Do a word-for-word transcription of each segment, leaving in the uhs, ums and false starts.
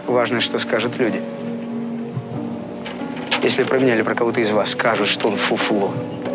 Важно, что скажут люди. Если про меня или про кого-то из вас скажут, что он фуфло,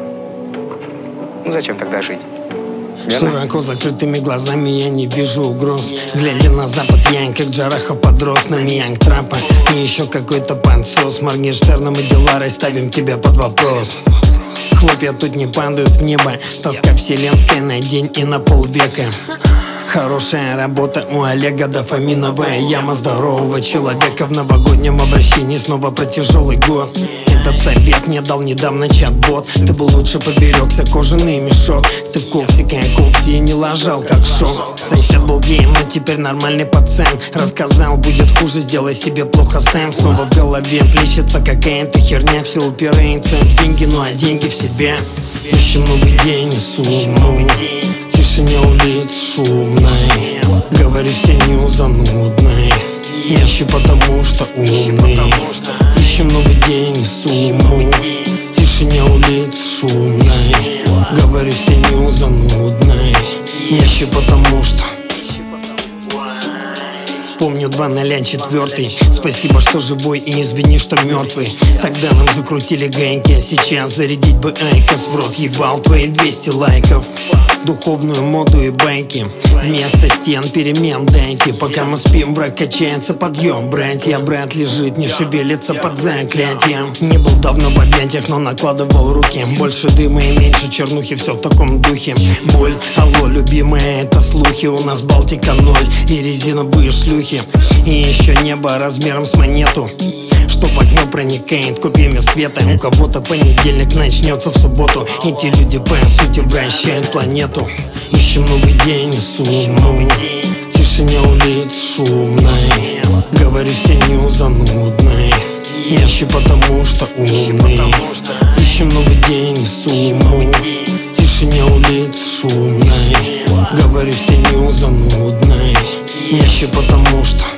ну зачем тогда жить? Верно? Широко закрытыми глазами я не вижу угроз. Глядя на запад, я как Джарахов подрос. На Янг Трапа и еще какой-то панцос. С Моргенштерном и Диларой ставим тебя под вопрос. Хлопья тут не падают в небо. Тоска вселенская на день и на полвека. Хорошая работа у Олега, дофаминовая яма здорового человека. В новогоднем обращении снова про тяжелый год. Этот совет мне дал недавно чат-бот. Ты бы лучше поберегся, кожаный мешок. Ты в коксике, а кокси не ложал, как шок. Сосед был геем, но теперь нормальный пацан. Рассказал, будет хуже, сделай себе плохо сам. Снова в голове плещется какая-то херня. Все упирается в деньги, ну а деньги в себя. Ищем новый день, сумму. Тишине улиц шумной. Говорю с тенью занудной. Нищий, потому что умный. Ищем новый день, сумму. Тишине улиц шумной. Говорю с тенью занудной. Нищий, потому что помню два ноль четвертый. Спасибо, что живой, и извини, что мертвый. Тогда нам закрутили гайки, а сейчас зарядить бы айкос. В рот ебал твои двести лайков. Духовную моду и байки. Вместо стен перемен дайте. Пока мы спим, враг качается, подъем, братья. Брат лежит, не шевелится под заклятием. Не был давно в объятиях, но накладывал руки. Больше дыма и меньше чернухи, все в таком духе. Боль, алло, любимая, это слухи. У нас Балтика ноль и резиновые шлюхи. И еще небо размером с монету, что в окно проникает копьями света. У кого-то понедельник начнется в субботу. Эти люди по сути вращают планету. Ищем новый день, сумму. Тишине улиц шумной. Говорю с тенью занудной. Нищий, потому что умный. Ищем новый день, сумму. Тишине улиц шумной. Говорю с тенью занудной. Нищий, потому что